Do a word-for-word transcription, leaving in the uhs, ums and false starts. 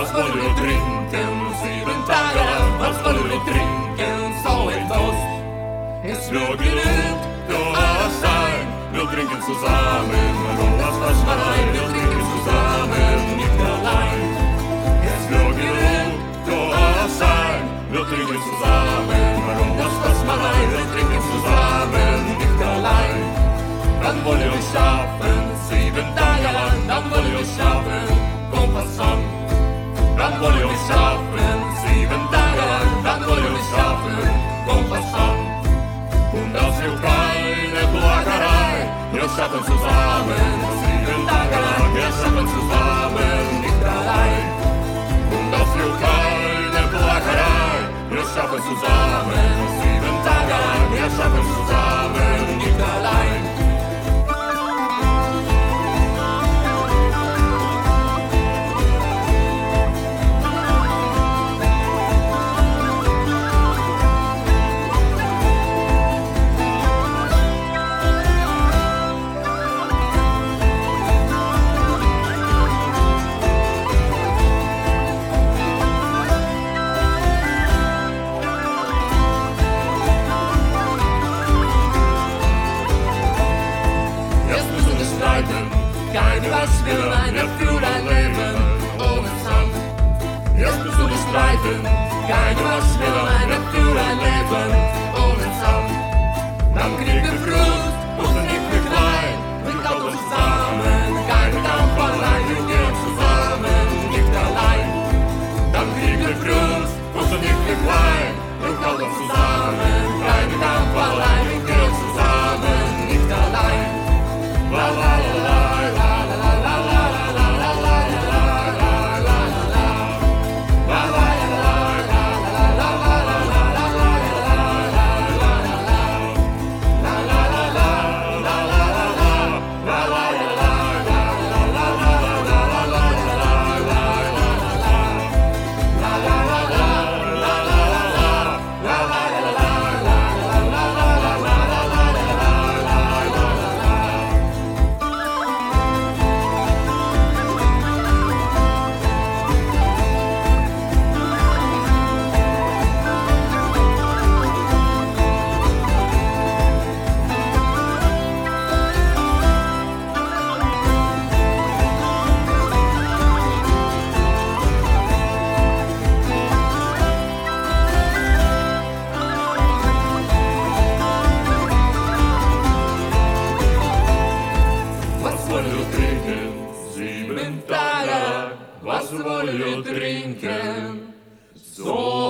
was wollen wir trinken? Sieben Tage, was wollen wir trinken? So ein Toast. Es wird genug, du hast ein. Wir trinken zusammen, und das was man ein. Wir trinken zusammen, nicht allein. Es wird genug, du hast ein. Wir trinken zusammen, und das was man ein. Wir trinken zusammen, nicht allein. Dann wollen wir schaffen, sieben Tage lang, dann wollen wir schaffen, komm was an. Dann wollen wir schaffen, sieben Tage lang, dann wollen wir schaffen, komm was an. Und das wird keine Plackerei, wir schaffen zusammen, sieben Tage lang, wir schaffen zusammen, nicht allein. Und das wird keine Plackerei, wir schaffen zusammen, sieben Tage lang, wir schaffen zusammen, nicht allein. Kein was will eine für ein Leben ohne Sand. Jetzt musst du nicht streiten. Kein was will eine für ein Leben ohne Sand. Dann kriegt der Frust, muss er nicht mehr klein. Wir kommen zusammen, kein Kampf allein. Wir gehen zusammen, nicht allein. Dann kriegt der Frust, muss er nicht mehr klein. Wir kommen zusammen, kein Kampf allein. Wir gehen zusammen, nicht allein. La la la la. Was wollen wir trinken? So